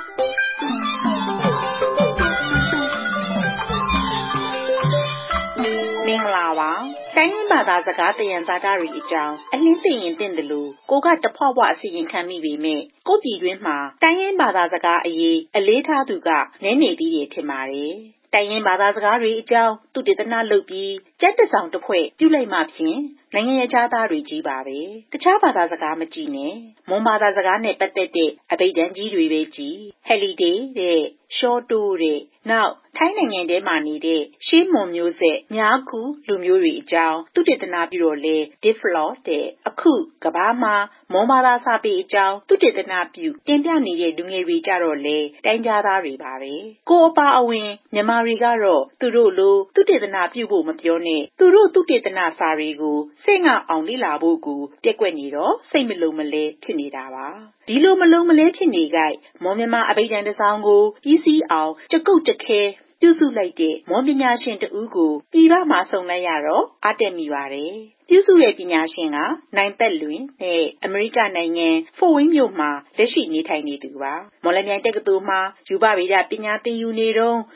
မင်္ဂလာပါတိုင်းရင်းဘာသာစကားသင်ရန်စာတတွေအကြောင်းအလင်းသိရင်သိတယ်လို့ကိုကတဖွာဖွာအစီရင်ခံမိပေမဲ့ကိုပြည်တွင်းမှာတိုင်းရင်းဘာသာစကားအရေးအလေးထားသူကနည်းနေသေးတယ်ထင်ပါတယ်တိုင်းရင်းဘာသာစကားတွေအကြောင်းသူတေသနလုပ်ပြီးကြက်တဆောင်တစ်ဖွဲ့ပြုလိုက်မှဖြင့်နိုင်ငံရေးခြားသားတွေကြီးပါပဲတခြားဘာသာစကားမကြည့်နဲ့မွန်ဘာသာစကားနဲ့ပတ်သက်တဲ့အဘိဓာန်ကြီးတွေပဲကြည့်ဟယ်လီဒေးတဲ့ရှောတိုးတဲ့နောက်ထိုင်းနိုင်ငံထဲမှာနေတဲ့ရှေးမွန်မျိုးဆက်များခုလူမျိုးတွေအကြောင်းသူတေသနပြုတော့လေဒီဖလော့တဲ့အခုကဘာမှာမွန်ဘာသာစာပေအကြောင်းသူတေသနပြုတင်ပြနေတဲ့လူငယ်တွေကြတော့လေတိုင်းကြားသားတွေပါပဲကိုအပါအဝင်မြန်မာတွေကတော့သူတို့လိုသူတေသနပြုဖို့မပြောနဲ့သူတို့သူတေသနစာတွေကိုစိတ်ငါအောင်လေ့လာဖို့ကိုပြက်ကွက်နေတော့စိတ်မလုံးမလဲဖြစ်နေတာပါဒီလိုမလုံးမလဲဖြစ်နေကြမွန်မြန်မာအဘိဓာန်တစောင်းကိုပြီးစီးအောင်ကြကုတ်တခဲပြုစုလိုက်တဲ့မွန်ပညာရှင်တဦးကိုပြည်ပမှာဆုံလိုက်ရတော့အားတက်မိပါတယ်ပြုစုတဲ့ပညာရှင်ကနိုင်သက်လွင်နဲ့အမေရိကနိုင်ငံဖို့ဝင်းမြို့မှာလက်ရှိနေထိုင်နေသူပါမော်လမြိုင်တက္ကသိုလ်မှာယူပဗေဒပညာသင်ယူနေတုန်း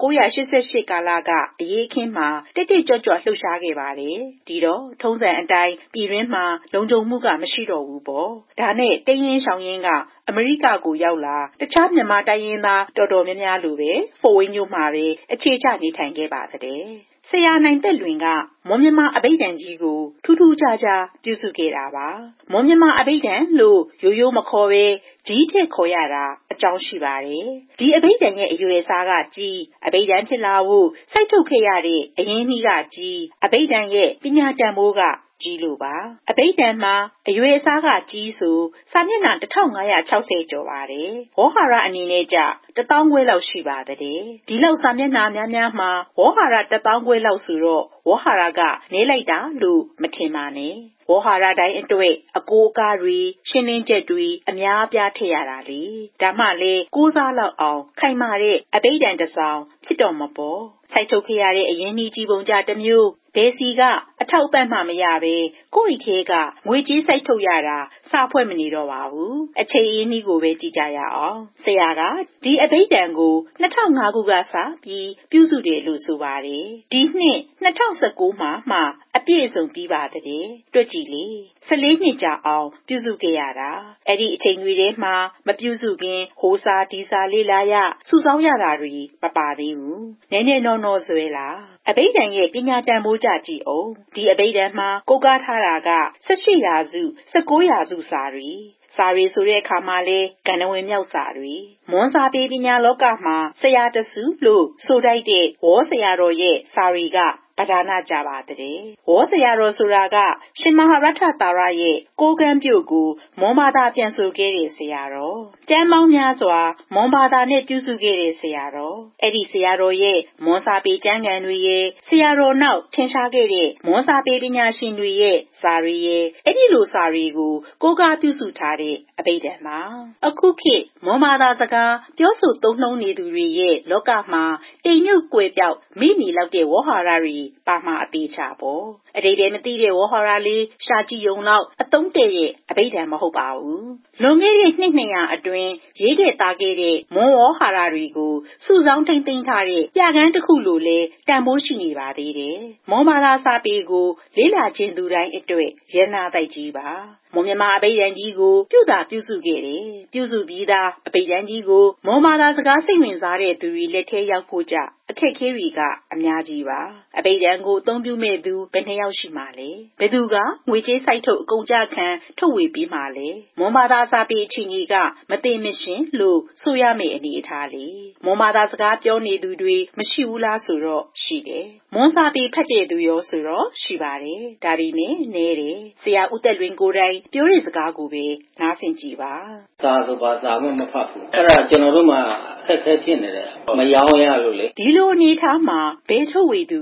1988ကာလကအရေးအခင်းမှာတိတ်တိတ်ကြွကြွလှုပ်ရှားခဲ့ပါတယ်ဒီတော့ထုံးစံအတိုင်းပြည်တွင်းမှာလုံခြုံမှုကမရှိတော့ဘူးပေါ့ဒါနဲ့တိန်ရင်ရှောင်ရင်ကအမေရိကကိုရောက်လာတခြားမြန်မာတိုင်းရင်းသားတော်တော်များများလိုပဲဖို့ဝင်းမြို့မှာပဲအခြေချနေထိုင်ခဲ့ပါတဲ့ဆရာနိုင်သက်လွင်ကမွန်မြန်မာအဘိဓာန်ကြီးကိုထူးထူးခြားခြားပြုစုခဲ့တာပါမွန်မြန်မာအဘိဓာန်လို့ရိုးရိုးမခေါ်ပဲကြီးထည့်ခေါ်ရတာအကြောင်းရှိပါတယ်ဒီအဘိဓာန်ရဲ့အရွယ်အစားကကြီးအဘိဓာန်ဖြစ်လာဖို့စိုက်ထုတ်ခဲ့ရတဲ့အရင်းနှီးကကြီးအဘိဓာန်ရဲ့ပညာတန်ဖိုးကကြီးလို့ပါအဘိဓာန်မှာအရွယ်အစားကကြီးဆိုစာမျက်နှာ1560ကျော်ပါတယ်ဝေါဟာရအနေနဲ့ကြ1000ခွဲလောက်ရှိပါတယ်ဒီလောက်စာမျက်နှာများမှာဝေါဟာရ1000ခွဲလောက်ဆိုတော့ဝေါဟာရကနည်းလိုက်တာလို့မထင်ပါနဲ့ဝေါဟာရတိုင်းအတွက်အကိုအကားတွေရှင်းလင်းချက်တွေအများအပြားထည့်ရတာလေဒါမှလည်းကိုးစားလောက်အောင်ခိုင်မာတဲ့အဘိဓာန်တစ်စောင်ဖြစ်တော့မပေါ်စိုက်ထုတ်ခဲ့ရတဲ့အရင်းနှီးကြီးပုံကြတစ်မျိုးဘယ်စီကအထောက်အပံ့မှမရပဲကိုယ့်အိတ်ထဲကငွေကြေးစိုက်ထုတ်ရတာစာဖွဲ့မနေတော့ပါဘူးအချိန်အင်းနှီးကိုပဲကြည့်ကြရအောင်ဆရာကဒီအဘိဓာန်ကို2005ခုကစပြီးပြုစုတယ်လို့ဆိုပါတယ်ဒီနှစ်2019မှာအပြည့်အစုံပြီးပါတဲ့တွက်ကြည့်လေ14နှစ်ကြာအောင်ပြုစုခဲ့ရတာအဲ့ဒီအချိန်တွေထဲမှာမပြုစုခင်ဟိုစာဒီစာလေးလာရစုဆောင်းရတာတွေမပါသေးဘူးနည်းနည်းနော်ဆွဲလာအဘိဓာန်ရဲ့ပညာတန်ဖိုးကြကြည့်အောင်ဒီအဘိဓာန်မှာကိုးကားထားတာက18ရာစု19ရာစုစာတွေဆိုတဲ့အခါမှာလဲကဏ္ဍဝင်မြောက်စာတွေမွန်စာပေပညာလောကမှာဆရာတစုလို့ဆိုတိုက်တဲ့ဝေါ်ဆရာတော်ရဲ့စာတွေကပဒါနကြပါတဲ့ဝေါ်ဆရာတော်ဆိုတာကရှင်မဟာရထသာရရဲ့ကိုကံပြုတ်ကိုမွန်ဘာသာပြန်ဆိုခဲ့တဲ့ဆရာတော်ကျမ်းပေါင်းများစွာမွန်ဘာသာနဲ့ပြုစုခဲ့တဲ့ဆရာတော်အဲ့ဒီဆရာတော်ရဲ့မွန်စာပေကျမ်းဂန်တွေရဲ့ဆရာတော်နောက်ထင်ရှားခဲ့တဲ့မွန်စာပေပညာရှင်တွေရဲ့စာတွေရဲ့အဲ့ဒီလိုစာတွေကိုကိုးကားပြုစုထားတဲ့အဘိဓာန်မှာအခုခေတ်မွန်ဘာသာစကားပြောဆိုသုံးနှုန်းနေသူတွေရဲ့လောကမှာတိမ်မြုပ်ကွယ်ပြောက်မိမိလောက်တဲ့ဝေါဟာရတွေပါမှာအသေးချပေါ့အတိတ်တည်းမသိတဲ့ဝေါဟာရလေးရှာကြည့်ုံလောက်အသုံးတည့်ရဲ့အဘိဓာန်မဟုတ်ပါဘူးလွန်ခဲ့တဲ့နှစ်200အတွင်းရေးခဲ့သားခဲ့တဲ့မွန်ဝေါဟာရတွေကိုစုဆောင်းထိမ့်သိမ်းထားတဲ့ပြကန်းတစ်ခုလိုလဲတန်ဖိုးရှိနေပါသေးတယ်မွန်ဘာသာစာပေကိုလေ့လာခြင်းသူတိုင်းအတွက်ရဟနာတိုက်ကြီးပါမွန်မြန်မာအဘိဓာန်ကြီးကိုပြုစုခဲ့တယ်ပြုစုပြီးသားအဘိဓာန်ကြီးကိုမွန်ဘာသာစကားစိတ်ဝင်စားတဲ့သူတွေလက်ထဲရောက်ဖို့ကြအခက်ခဲတွေကအများကြီးပါအဘိဓာန်ကိုအသုံးပြုမဲ့သူဘယ်နှယောက်ရှိမှလဲဘယ်သူကငွေကြေးစိုက်ထုတ်အကုန်ကြခံထုတ်ဝေပြီးမှလဲမွန်ဘာသာစာပေအချင်းကြီးကမသိမရှင်လို့ဆိုရမယ့်အနေအထားလေမွန်ဘာသာစကားပြောနေသူတွေမရှိဘူးလားဆိုတော့ရှိတယ်မွန်စာပေဖတ်တဲ့သူရောဆိုတော့ရှိပါတယ်ဒါပေမဲ့နည်းတယ်ဆရာဦးသက်လွင်ကိုယ်တိုင်ပြောတဲ့စကားကိုပဲနားဆင်ကြည့်ပါစာဆိုပါစာမှမဖတ်ဘူးအဲ့ဒါကျွန်တော်တို့မှအခက်ခဲဖြစ်နေတယ်မရောင်းရလို့လေဒီလိုအနေထားမှာဘယ်ထုတ်ဝေသူက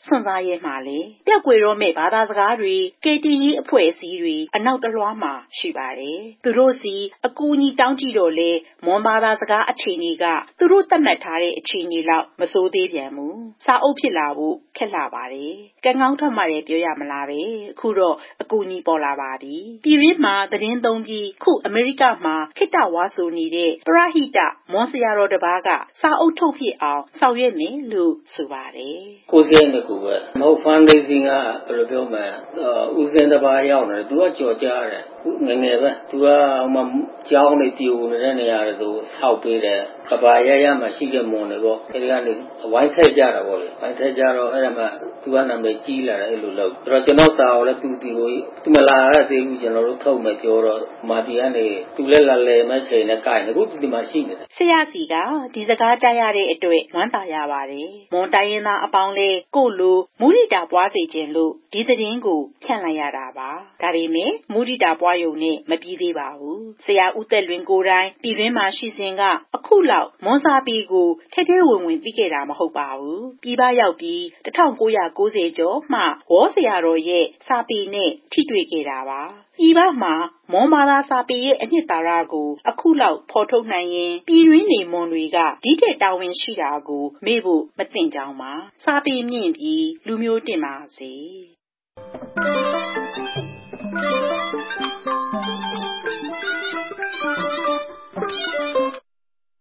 စွန့်စားရဲမှာလေပျောက်ကွယ်တော့မဲ့ဘာသာစကားတွေကယ်တင်ရေးအဖွဲ့အစည်းတွေအနောက်တလွှားမှာရှိပါတယ်သူတို့စီအကူအညီတောင်းကြည့်တော့လေမွန်ဘာသာစကားအခြေအနေကသူတို့သတ်မှတ်ထားတဲ့အခြေအနေလောက်မစိုးသေးပြန်ဘူးစာအုပ်ဖြစ်လာဖို့ခက်လာပါတယ်ကံကောင်းထွက်မှလည်းပြောရမလားပဲအခုတော့အကူအညီပေါ်လာပါပြီပြည်ရင်းမှာသတင်းသုံးပြီးခုအမေရိကမှာခိတ္တဝါဆိုနေတဲ့ပရဟိတမွန်ဆရာတော်တစ်ပါးကစာအုပ်ထုတ်ဖြစ်အောင်ဆောင်ရွက်မယ်လို့ဆိုပါတယ်ကိုယ်စင်းတကူပဲမဟုတ် fundraising ကဘယ်လိုပြောမလဲဦးစင်းတစ်ပါးရောက်နေတယ်သူကကြော်ကြားတယ်ငငယ်ပဲသူကဟိုမှာကြောင်းနေပြိုနေတဲ့နေရာတွေဆိုဆောက်ပေးတယ်ကဘာရရမှာရှိတဲ့မွန်တွေပေါ့အဲဒီကနေဝိုင်းထည့်ကြတာပေါ့လေဝိုင်းထည့်ကြတော့အဲ့ဒါမှသူကနာမည်ကြီးလာတယ်အဲ့လိုလုပ်ဆိုတော့ကျွန်တော်စာကိုလည်းသူမလာရသေးဘူးကျွန်တော်တို့ထုတ်မယ်ပြောတော့မာတီကနေသူလည်းလာလဲမဲ့ချိန်နဲ့ကိုင်အခုဒီမှာရှိနေတယ်ဆရာစီကဒီစကားကြားရတဲ့အတွက်ဝမ်းသာရပါတယ်မွန်တိုင်းရင်းသားအပေါင်းလဲကိုလိုမုဒိတာပွားစေခြင်းလို့ဒီသတင်းကိုဖြန့်လိုက်ရတာပါဒါပေမဲ့မုဒိတာပွားယုံနဲ့မပြီးသေးပါဘူးဆရာဦးသက်လွင်ကိုယ်တိုင်ပြည်တွင်းမှာရှိစဉ်ကအခုလောက်မွန်စာပေကိုထဲထဲဝင်ဝင်သိခဲ့တာမဟုတ်ပါဘူးပြည်ပရောက်ပြီး1990ကျော်မှဝေါ်ဆရာတော်ရဲ့စာပေနဲ့ထိတွေ့ခဲ့တာပါပြည်ပမှာမွန်ဘာသာစာပေရဲ့အနှစ်သာရကိုအခုလောက်ဖော်ထုတ်နိုင်ရင်ပြည်တွင်းနေမွန်တွေကဒီထက်တာဝန်ရှိတာကိုမေ့ဖို့မသင့်ကြောင်းပါစာပေမြင့်ပြီးလူမျိုးတင်ပါစေ